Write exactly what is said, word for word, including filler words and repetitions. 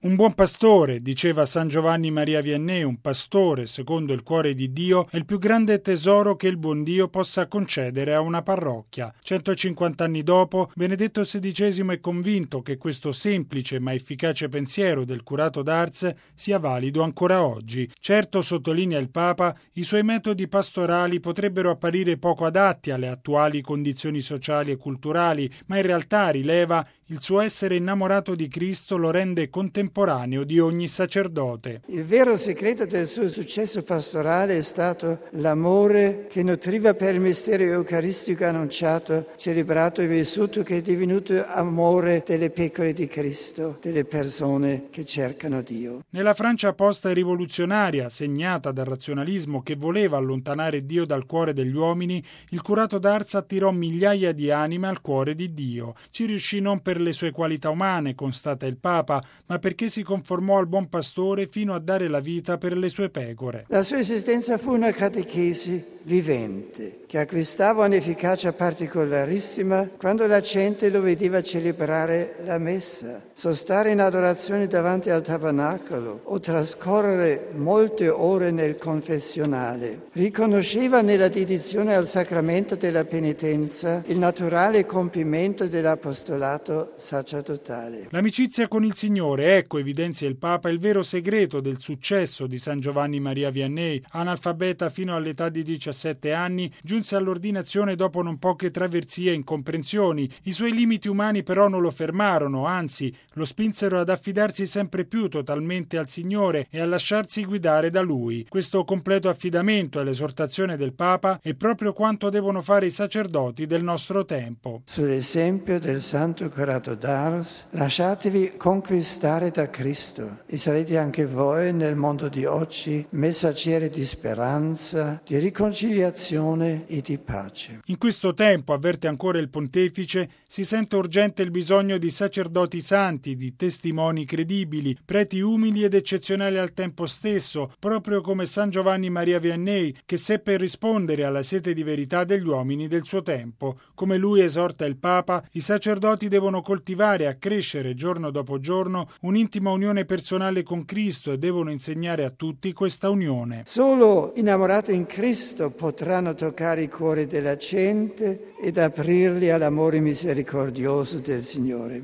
Un buon pastore, diceva San Giovanni Maria Vianney, un pastore, secondo il cuore di Dio, è il più grande tesoro che il buon Dio possa concedere a una parrocchia. centocinquanta anni dopo, Benedetto sedicesimo è convinto che questo semplice ma efficace pensiero del curato d'Ars sia valido ancora oggi. Certo, sottolinea il Papa, i suoi metodi pastorali potrebbero apparire poco adatti alle attuali condizioni sociali e culturali, ma in realtà, rileva, il suo essere innamorato di Cristo lo rende contemporaneo di ogni sacerdote. Il vero segreto del suo successo pastorale è stato l'amore che nutriva per il mistero eucaristico annunciato, celebrato e vissuto, che è divenuto amore delle pecore di Cristo, delle persone che cercano Dio. Nella Francia post rivoluzionaria, segnata dal razionalismo che voleva allontanare Dio dal cuore degli uomini, il curato d'Ars attirò migliaia di anime al cuore di Dio. Ci riuscì non per le sue qualità umane, constata il Papa, ma perché si conformò al buon pastore fino a dare la vita per le sue pecore. La sua esistenza fu una catechesi vivente, che acquistava un'efficacia particolarissima quando la gente lo vedeva celebrare la messa, sostare in adorazione davanti al tabernacolo o trascorrere molte ore nel confessionale. Riconosceva nella dedizione al sacramento della penitenza il naturale compimento dell'apostolato sacerdotale. L'amicizia con il Signore, ecco, evidenzia il Papa, il vero segreto del successo di San Giovanni Maria Vianney. Analfabeta fino all'età di diciassette anni, giunse all'ordinazione dopo non poche traversie e incomprensioni. I suoi limiti umani però non lo fermarono, anzi lo spinsero ad affidarsi sempre più totalmente al Signore e a lasciarsi guidare da Lui. Questo completo affidamento e l'esortazione del Papa è proprio quanto devono fare i sacerdoti del nostro tempo. Sull'esempio del Santo Curato d'Ars, lasciatevi conquistare da Cristo e sarete anche voi nel mondo di oggi messaggeri di speranza, di riconciliazione e di pace. In questo tempo, avverte ancora il Pontefice, si sente urgente il bisogno di sacerdoti santi, di testimoni credibili, preti umili ed eccezionali al tempo stesso, proprio come San Giovanni Maria Vianney, che seppe rispondere alla sete di verità degli uomini del suo tempo. Come lui esorta il Papa, i sacerdoti devono coltivare e accrescere giorno dopo giorno un'intima unione personale con Cristo e devono insegnare a tutti questa unione. Solo innamorati in Cristo potranno toccare i cuori della gente ed aprirli all'amore misericordioso del Signore.